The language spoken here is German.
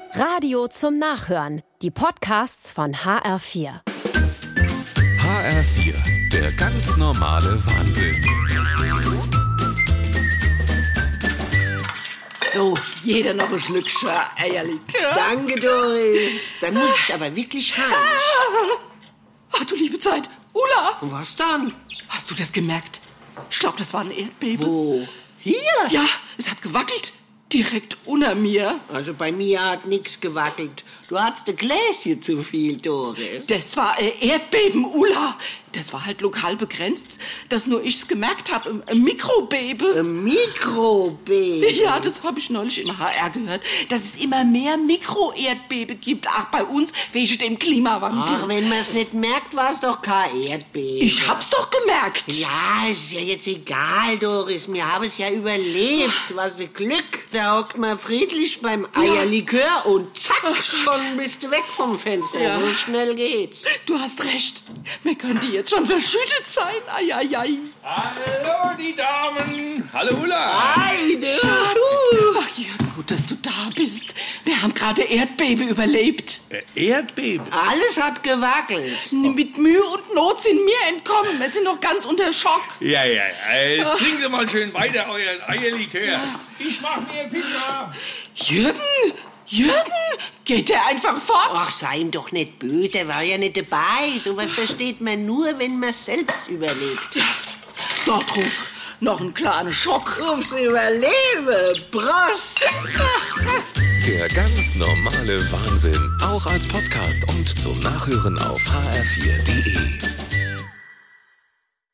Radio zum Nachhören. Die Podcasts von HR4. HR4, der ganz normale Wahnsinn. So, jeder noch ein Schlückchen Eierlikör. Danke, Doris. Dann muss ich aber wirklich heim. Ach du liebe Zeit. Ulla! Was dann? Hast du das gemerkt? Ich glaube, das war ein Erdbeben. Wo? Hier? Ja, es hat gewackelt. Direkt unter mir. Also bei mir hat nichts gewackelt. Du hattest ein Gläschen zu viel, Doris. Das war ein Erdbeben, Ulla. Das war halt lokal begrenzt, dass nur ich's gemerkt habe. Ein Mikrobebe. Ein Mikrobeben? Ja, das habe ich neulich im HR gehört, dass es immer mehr Mikroerdbebe gibt. Ach, bei uns wegen dem Klimawandel. Ach, wenn man es nicht merkt, war es doch kein Erdbeben. Ich hab's doch gemerkt. Ja, ist ja jetzt egal, Doris. Wir haben es ja überlebt. Was ein Glück. Da hockt man friedlich beim Eierlikör und zack, schon bist du weg vom Fenster. Ja. So schnell geht's. Du hast recht. Wir können die jetzt schon verschüttet sein. Eieiei. Hallo, die Damen. Hallo, Ulla. Hi, du. Ach ja, gut, dass du da bist. Wir haben gerade Erdbeben überlebt. Erdbeben? Alles hat gewackelt. Mit Mühe und Not sind wir entkommen. Wir sind noch ganz unter Schock. Ja. Jetzt trinken Sie mal schön weiter euren Eierlikör. Ich mach mir Pizza. Jürgen, geht der einfach fort? Ach, sei ihm doch nicht böse, er war ja nicht dabei. Sowas versteht man nur, wenn man selbst überlebt. Dort drauf noch ein kleiner Schock. Aufs Überleben. Prost. Der ganz normale Wahnsinn, auch als Podcast und zum Nachhören auf hr4.de.